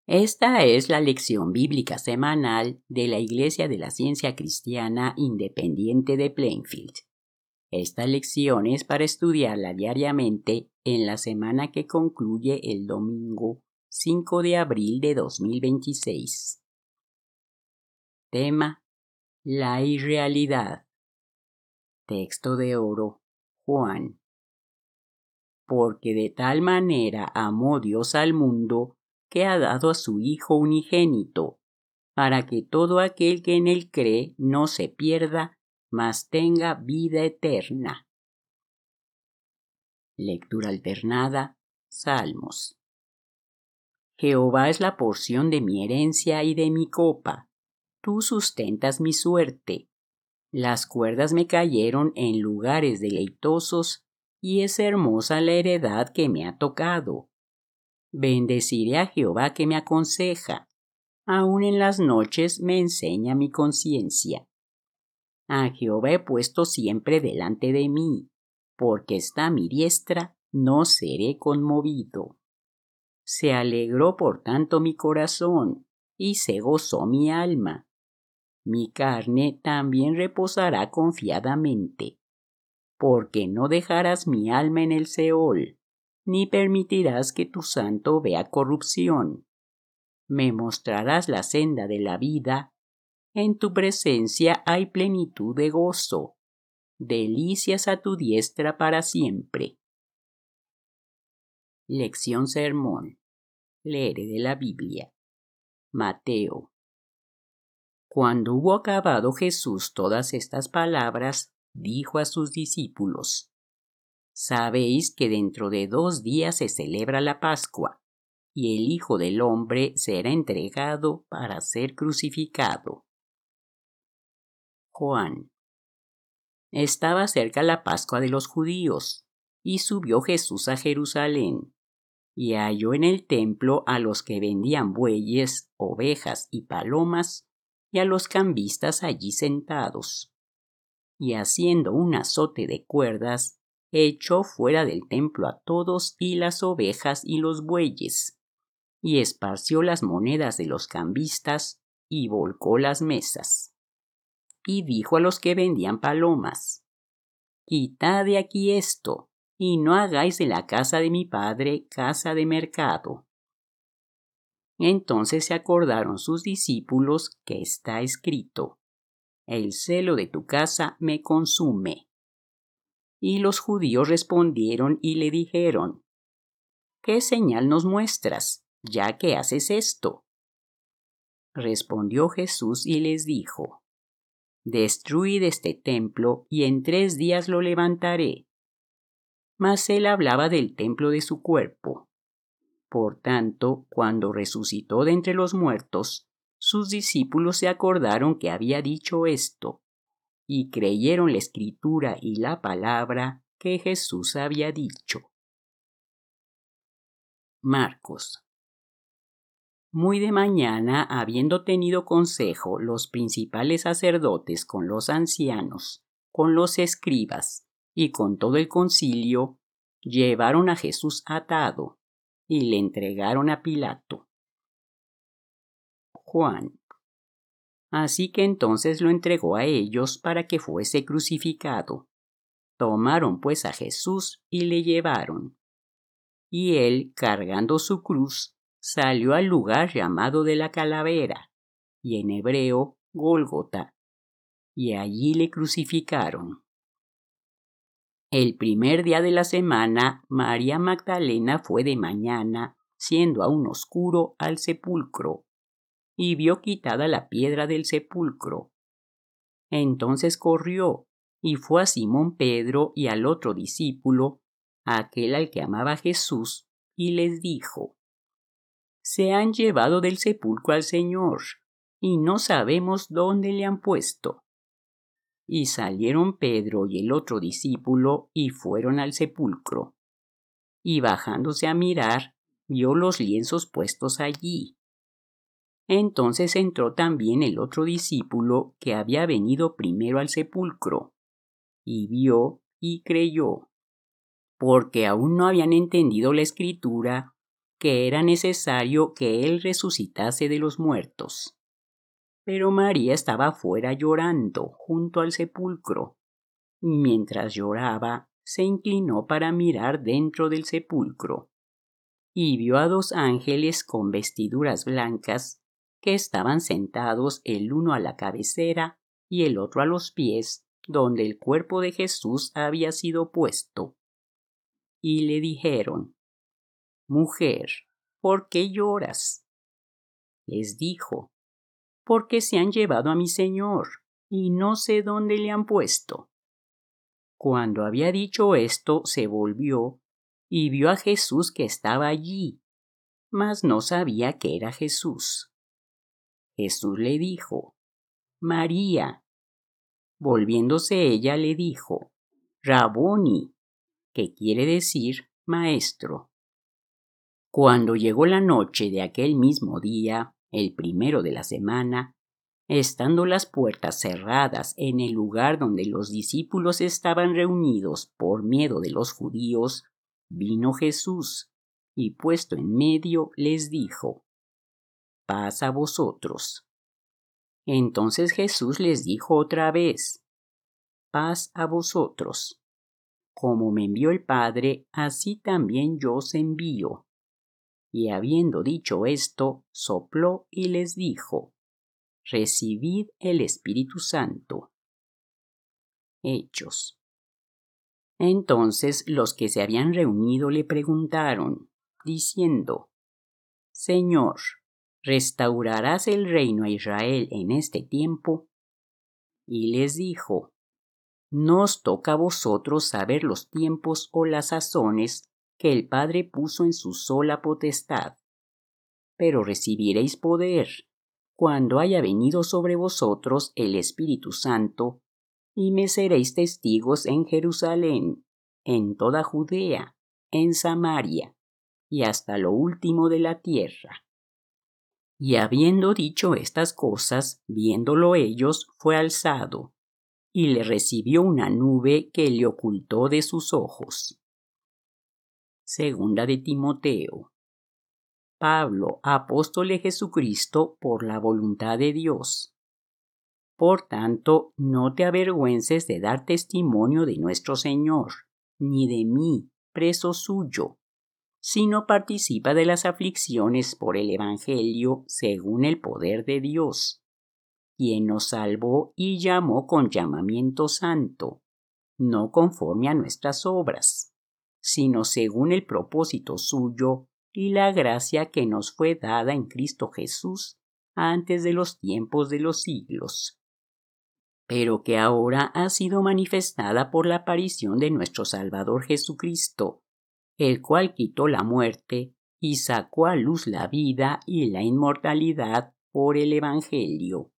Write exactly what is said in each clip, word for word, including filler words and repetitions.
Esta es la lección bíblica semanal de la Iglesia de la Ciencia Cristiana Independiente de Plainfield. Esta lección es para estudiarla diariamente en la semana que concluye el domingo cinco de abril de dos mil veintiséis. Tema: la irrealidad. Texto de oro: Juan. Porque de tal manera amó Dios al mundo, que ha dado a su Hijo unigénito, para que todo aquel que en él cree no se pierda, mas tenga vida eterna. Lectura alternada. Salmos. Jehová es la porción de mi herencia y de mi copa. Tú sustentas mi suerte. Las cuerdas me cayeron en lugares deleitosos, y es hermosa la heredad que me ha tocado. Bendeciré a Jehová que me aconseja. Aún en las noches me enseña mi conciencia. A Jehová he puesto siempre delante de mí, porque está a mi diestra, no seré conmovido. Se alegró por tanto mi corazón, y se gozó mi alma. Mi carne también reposará confiadamente, porque no dejarás mi alma en el Seol, ni permitirás que tu santo vea corrupción. Me mostrarás la senda de la vida. En tu presencia hay plenitud de gozo, delicias a tu diestra para siempre. Lección sermón. Leeré de la Biblia. Mateo. Cuando hubo acabado Jesús todas estas palabras, dijo a sus discípulos: Sabéis que dentro de dos días se celebra la Pascua, y el Hijo del Hombre será entregado para ser crucificado. Juan. Estaba cerca la Pascua de los judíos, y subió Jesús a Jerusalén, y halló en el templo a los que vendían bueyes, ovejas y palomas, y a los cambistas allí sentados. Y haciendo un azote de cuerdas, echó fuera del templo a todos y las ovejas y los bueyes, y esparció las monedas de los cambistas, y volcó las mesas. Y dijo a los que vendían palomas: Quitad de aquí esto, y no hagáis de la casa de mi padre casa de mercado. Entonces se acordaron sus discípulos que está escrito: El celo de tu casa me consume. Y los judíos respondieron y le dijeron: ¿Qué señal nos muestras, ya que haces esto? Respondió Jesús y les dijo: Destruid este templo, y en tres días lo levantaré. Mas él hablaba del templo de su cuerpo. Por tanto, cuando resucitó de entre los muertos, sus discípulos se acordaron que había dicho esto, y creyeron la escritura y la palabra que Jesús había dicho. Marcos. Muy de mañana, habiendo tenido consejo los principales sacerdotes con los ancianos, con los escribas y con todo el concilio, llevaron a Jesús atado y le entregaron a Pilato. Juan. Así que entonces lo entregó a ellos para que fuese crucificado. Tomaron pues a Jesús y le llevaron. Y él, cargando su cruz, salió al lugar llamado de la Calavera, y en hebreo Gólgota, y allí le crucificaron. El primer día de la semana, María Magdalena fue de mañana, siendo aún oscuro, al sepulcro, y vio quitada la piedra del sepulcro. Entonces corrió, y fue a Simón Pedro y al otro discípulo, aquel al que amaba Jesús, y les dijo: Se han llevado del sepulcro al Señor, y no sabemos dónde le han puesto. Y salieron Pedro y el otro discípulo, y fueron al sepulcro. Y bajándose a mirar, vio los lienzos puestos allí. Entonces entró también el otro discípulo que había venido primero al sepulcro, y vio y creyó, porque aún no habían entendido la escritura, que era necesario que él resucitase de los muertos. Pero María estaba fuera llorando junto al sepulcro, y mientras lloraba se inclinó para mirar dentro del sepulcro, y vio a dos ángeles con vestiduras blancas que estaban sentados el uno a la cabecera y el otro a los pies, donde el cuerpo de Jesús había sido puesto. Y le dijeron: Mujer, ¿por qué lloras? Les dijo: Porque se han llevado a mi Señor, y no sé dónde le han puesto. Cuando había dicho esto, se volvió y vio a Jesús que estaba allí, mas no sabía que era Jesús. Jesús le dijo: María. Volviéndose ella le dijo: Raboni, que quiere decir maestro. Cuando llegó la noche de aquel mismo día, el primero de la semana, estando las puertas cerradas en el lugar donde los discípulos estaban reunidos por miedo de los judíos, vino Jesús, y puesto en medio les dijo: Paz a vosotros. Entonces Jesús les dijo otra vez: Paz a vosotros. Como me envió el Padre, así también yo os envío. Y habiendo dicho esto, sopló y les dijo: Recibid el Espíritu Santo. Hechos. Entonces los que se habían reunido le preguntaron, diciendo: Señor, ¿restaurarás el reino a Israel en este tiempo? Y les dijo: No os toca a vosotros saber los tiempos o las sazones que el Padre puso en su sola potestad, pero recibiréis poder cuando haya venido sobre vosotros el Espíritu Santo, y me seréis testigos en Jerusalén, en toda Judea, en Samaria, y hasta lo último de la tierra. Y habiendo dicho estas cosas, viéndolo ellos, fue alzado, y le recibió una nube que le ocultó de sus ojos. Segunda de Timoteo. Pablo, apóstol de Jesucristo por la voluntad de Dios. Por tanto, no te avergüences de dar testimonio de nuestro Señor, ni de mí, preso suyo, sino participa de las aflicciones por el Evangelio según el poder de Dios, quien nos salvó y llamó con llamamiento santo, no conforme a nuestras obras, sino según el propósito suyo y la gracia que nos fue dada en Cristo Jesús antes de los tiempos de los siglos, pero que ahora ha sido manifestada por la aparición de nuestro Salvador Jesucristo, el cual quitó la muerte y sacó a luz la vida y la inmortalidad por el Evangelio.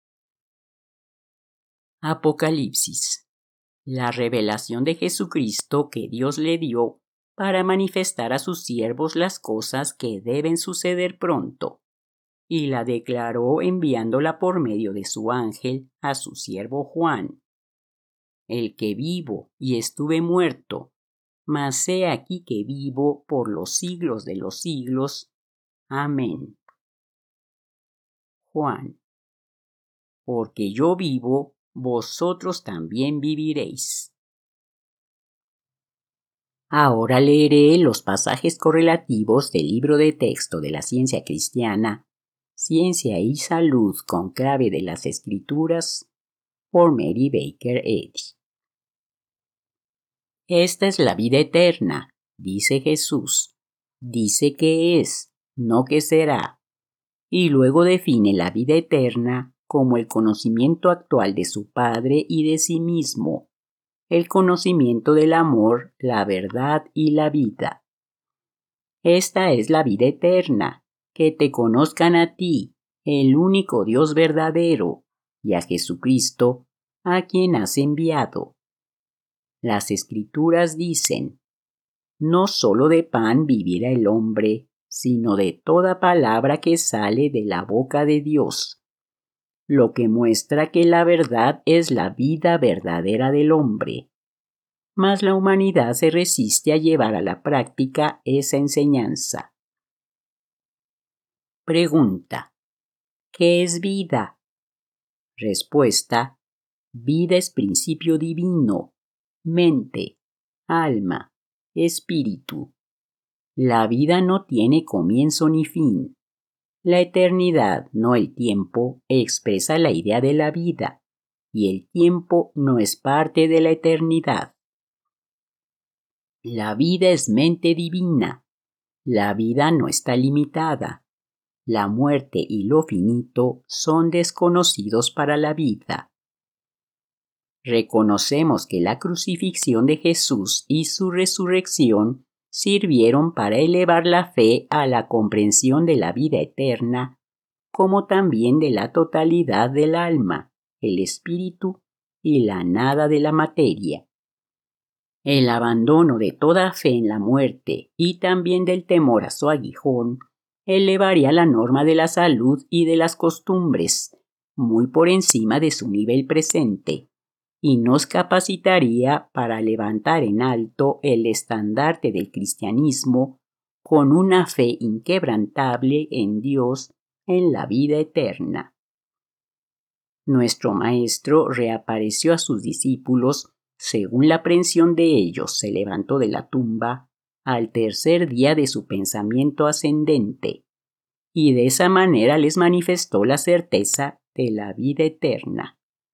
Apocalipsis. La revelación de Jesucristo que Dios le dio para manifestar a sus siervos las cosas que deben suceder pronto, y la declaró enviándola por medio de su ángel a su siervo Juan, el que vivo y estuve muerto, mas he aquí que vivo por los siglos de los siglos. Amén. Juan. Porque yo vivo, vosotros también viviréis. Ahora leeré los pasajes correlativos del libro de texto de la ciencia cristiana, Ciencia y Salud con clave de las Escrituras, por Mary Baker Eddy. Esta es la vida eterna, dice Jesús. Dice que es, no que será. Y luego define la vida eterna como el conocimiento actual de su Padre y de sí mismo, el conocimiento del amor, la verdad y la vida. Esta es la vida eterna, que te conozcan a ti, el único Dios verdadero, y a Jesucristo, a quien has enviado. Las Escrituras dicen: no solo de pan vivirá el hombre, sino de toda palabra que sale de la boca de Dios, lo que muestra que la verdad es la vida verdadera del hombre. Mas la humanidad se resiste a llevar a la práctica esa enseñanza. Pregunta: ¿qué es vida? Respuesta: vida es principio divino, mente, alma, espíritu. La vida no tiene comienzo ni fin. La eternidad, no el tiempo, expresa la idea de la vida, y el tiempo no es parte de la eternidad. La vida es mente divina. La vida no está limitada. La muerte y lo finito son desconocidos para la vida. Reconocemos que la crucifixión de Jesús y su resurrección sirvieron para elevar la fe a la comprensión de la vida eterna, como también de la totalidad del alma, el espíritu y la nada de la materia. El abandono de toda fe en la muerte y también del temor a su aguijón elevaría la norma de la salud y de las costumbres muy por encima de su nivel presente, y nos capacitaría para levantar en alto el estandarte del cristianismo con una fe inquebrantable en Dios en la vida eterna. Nuestro Maestro reapareció a sus discípulos según la aprehensión de ellos se levantó de la tumba al tercer día de su pensamiento ascendente, y de esa manera les manifestó la certeza de la vida eterna.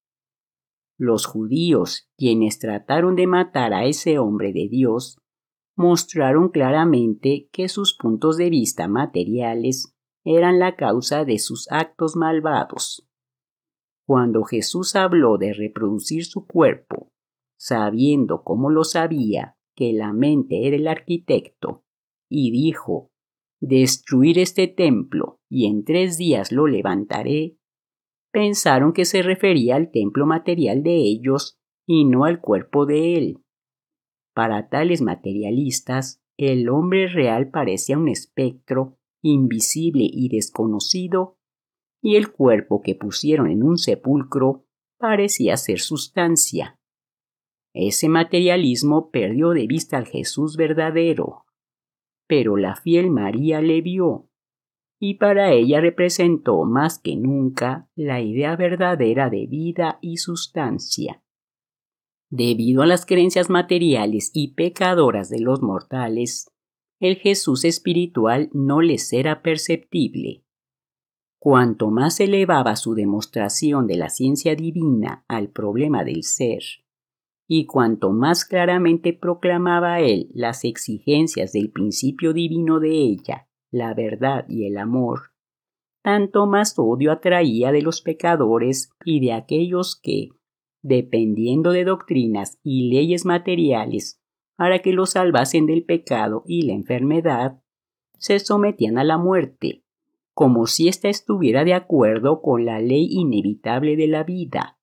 Los judíos, quienes trataron de matar a ese hombre de Dios, mostraron claramente que sus puntos de vista materiales eran la causa de sus actos malvados. Cuando Jesús habló de reproducir su cuerpo, sabiendo como lo sabía que la mente era el arquitecto, y dijo: «Destruir este templo, y en tres días lo levantaré», pensaron que se refería al templo material de ellos y no al cuerpo de él. Para tales materialistas, el hombre real parecía un espectro invisible y desconocido, y el cuerpo que pusieron en un sepulcro parecía ser sustancia. Ese materialismo perdió de vista al Jesús verdadero, pero la fiel María le vio, y para ella representó más que nunca la idea verdadera de vida y sustancia. Debido a las creencias materiales y pecadoras de los mortales, el Jesús espiritual no les era perceptible. Cuanto más elevaba su demostración de la ciencia divina al problema del ser, y cuanto más claramente proclamaba él las exigencias del principio divino de ella, la verdad y el amor, tanto más odio atraía de los pecadores y de aquellos que, dependiendo de doctrinas y leyes materiales para que los salvasen del pecado y la enfermedad, se sometían a la muerte, como si ésta estuviera de acuerdo con la ley inevitable de la vida.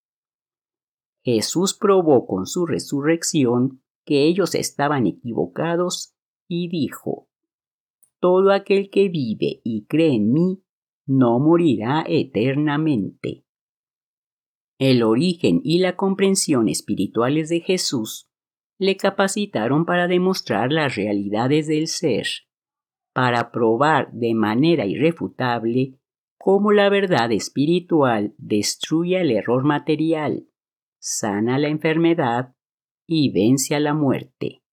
Jesús probó con su resurrección que ellos estaban equivocados y dijo: «Todo aquel que vive y cree en mí no morirá eternamente». El origen y la comprensión espirituales de Jesús le capacitaron para demostrar las realidades del ser, para probar de manera irrefutable cómo la verdad espiritual destruye el error material, sana la enfermedad y vence a la muerte.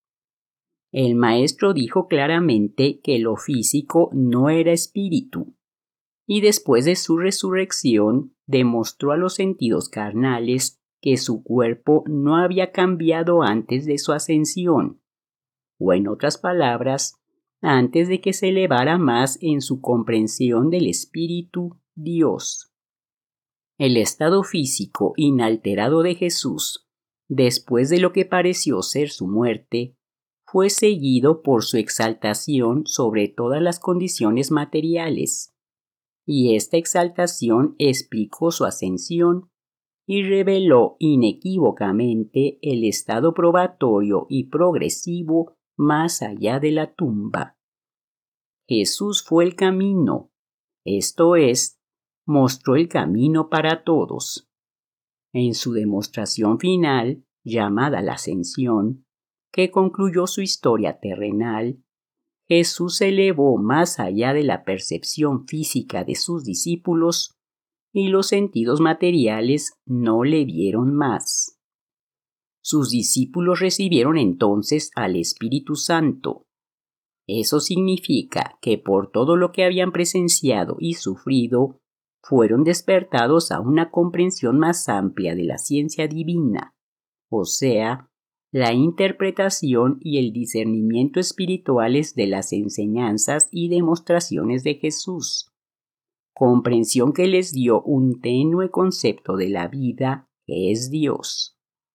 El Maestro dijo claramente que lo físico no era espíritu, y después de su resurrección demostró a los sentidos carnales que su cuerpo no había cambiado antes de su ascensión, o en otras palabras, antes de que se elevara más en su comprensión del Espíritu Dios. El estado físico inalterado de Jesús, después de lo que pareció ser su muerte, fue seguido por su exaltación sobre todas las condiciones materiales, y esta exaltación explicó su ascensión y reveló inequívocamente el estado probatorio y progresivo más allá de la tumba. Jesús fue el camino, esto es, mostró el camino para todos. En su demostración final, llamada la ascensión, que concluyó su historia terrenal, Jesús se elevó más allá de la percepción física de sus discípulos y los sentidos materiales no le vieron más. Sus discípulos recibieron entonces al Espíritu Santo. Eso significa que por todo lo que habían presenciado y sufrido, fueron despertados a una comprensión más amplia de la ciencia divina, o sea, la interpretación y el discernimiento espirituales de las enseñanzas y demostraciones de Jesús, comprensión que les dio un tenue concepto de la vida que es Dios.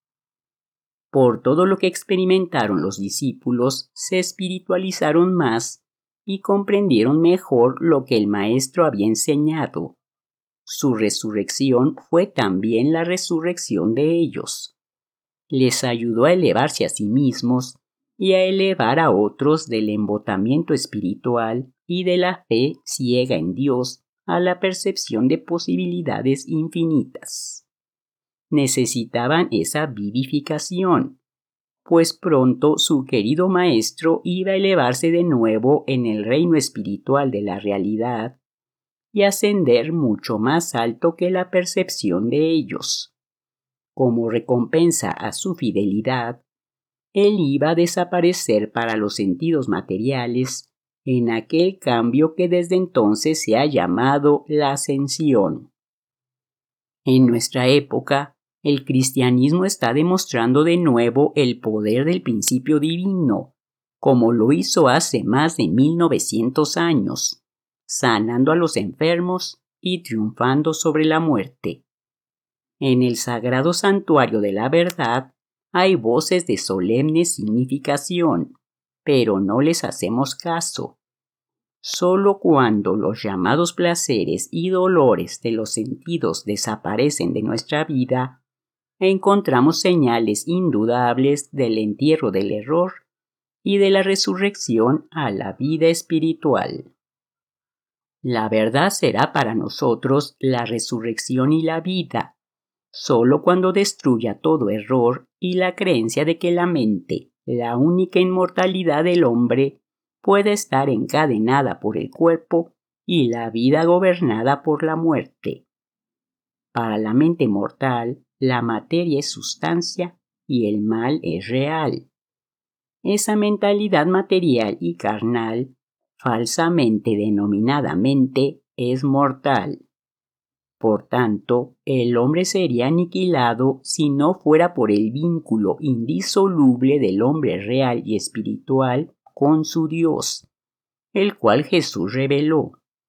Por todo lo que experimentaron los discípulos, se espiritualizaron más y comprendieron mejor lo que el Maestro había enseñado. Su resurrección fue también la resurrección de ellos. Les ayudó a elevarse a sí mismos y a elevar a otros del embotamiento espiritual y de la fe ciega en Dios a la percepción de posibilidades infinitas. Necesitaban esa vivificación, pues pronto su querido Maestro iba a elevarse de nuevo en el reino espiritual de la realidad y ascender mucho más alto que la percepción de ellos. Como recompensa a su fidelidad, él iba a desaparecer para los sentidos materiales en aquel cambio que desde entonces se ha llamado la ascensión. En nuestra época, el cristianismo está demostrando de nuevo el poder del principio divino, como lo hizo hace más de mil novecientos años, sanando a los enfermos y triunfando sobre la muerte. En el sagrado santuario de la verdad hay voces de solemne significación, pero no les hacemos caso. Solo cuando los llamados placeres y dolores de los sentidos desaparecen de nuestra vida, encontramos señales indudables del entierro del error y de la resurrección a la vida espiritual. La verdad será para nosotros la resurrección y la vida, solo cuando destruya todo error y la creencia de que la mente, la única inmortalidad del hombre, puede estar encadenada por el cuerpo y la vida gobernada por la muerte. Para la mente mortal, la materia es sustancia y el mal es real. Esa mentalidad material y carnal, falsamente denominada mente, es mortal. Por tanto, el hombre sería aniquilado si no fuera por el vínculo indisoluble del hombre real y espiritual con su Dios, el cual Jesús reveló.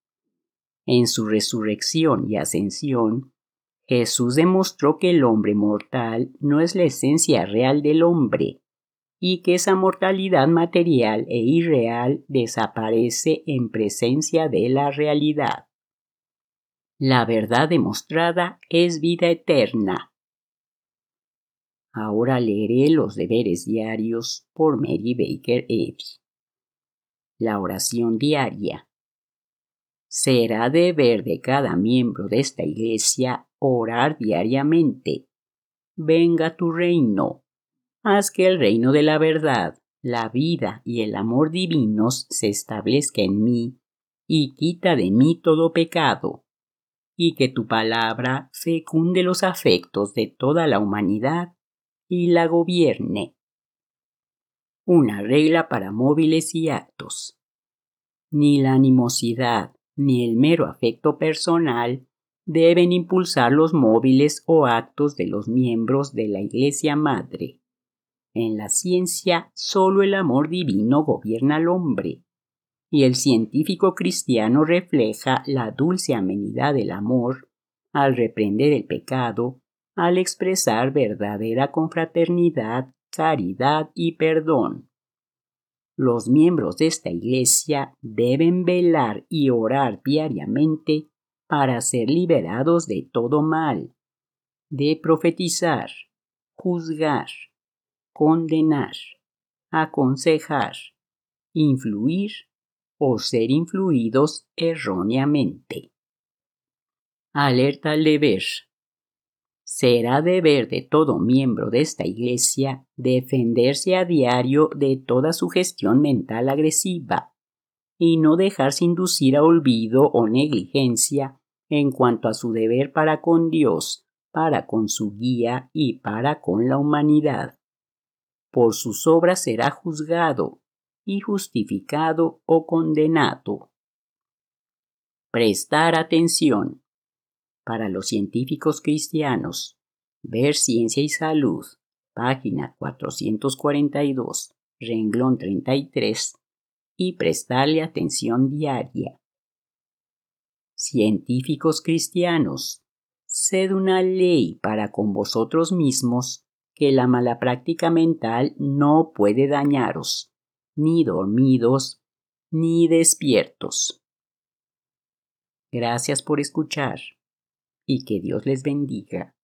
En su resurrección y ascensión, Jesús demostró que el hombre mortal no es la esencia real del hombre y que esa mortalidad material e irreal desaparece en presencia de la realidad. La verdad demostrada es vida eterna. Ahora leeré los deberes diarios por Mary Baker Eddy. La oración diaria. Será deber de cada miembro de esta iglesia orar diariamente. Venga tu reino. Haz que el reino de la verdad, la vida y el amor divinos se establezca en mí y quita de mí todo pecado, y que tu palabra fecunde los afectos de toda la humanidad y la gobierne. Una regla para móviles y actos. Ni la animosidad ni el mero afecto personal deben impulsar los móviles o actos de los miembros de la Iglesia Madre. En la ciencia, solo el amor divino gobierna al hombre, y el científico cristiano refleja la dulce amenidad del amor al reprender el pecado, al expresar verdadera confraternidad, caridad y perdón. Los miembros de esta iglesia deben velar y orar diariamente para ser liberados de todo mal, de profetizar, juzgar, condenar, aconsejar, influir o ser influidos erróneamente. Alerta al deber. Será deber de todo miembro de esta iglesia defenderse a diario de toda sugestión mental agresiva, y no dejarse inducir a olvido o negligencia en cuanto a su deber para con Dios, para con su guía y para con la humanidad. Por sus obras será juzgado y justificado o condenado. Prestar atención. Para los científicos cristianos, ver Ciencia y Salud, página cuatrocientos cuarenta y dos, renglón treinta y tres, y prestarle atención diaria. Científicos cristianos, sed una ley para con vosotros mismos que la mala práctica mental no puede dañaros, ni dormidos, ni despiertos. Gracias por escuchar y que Dios les bendiga.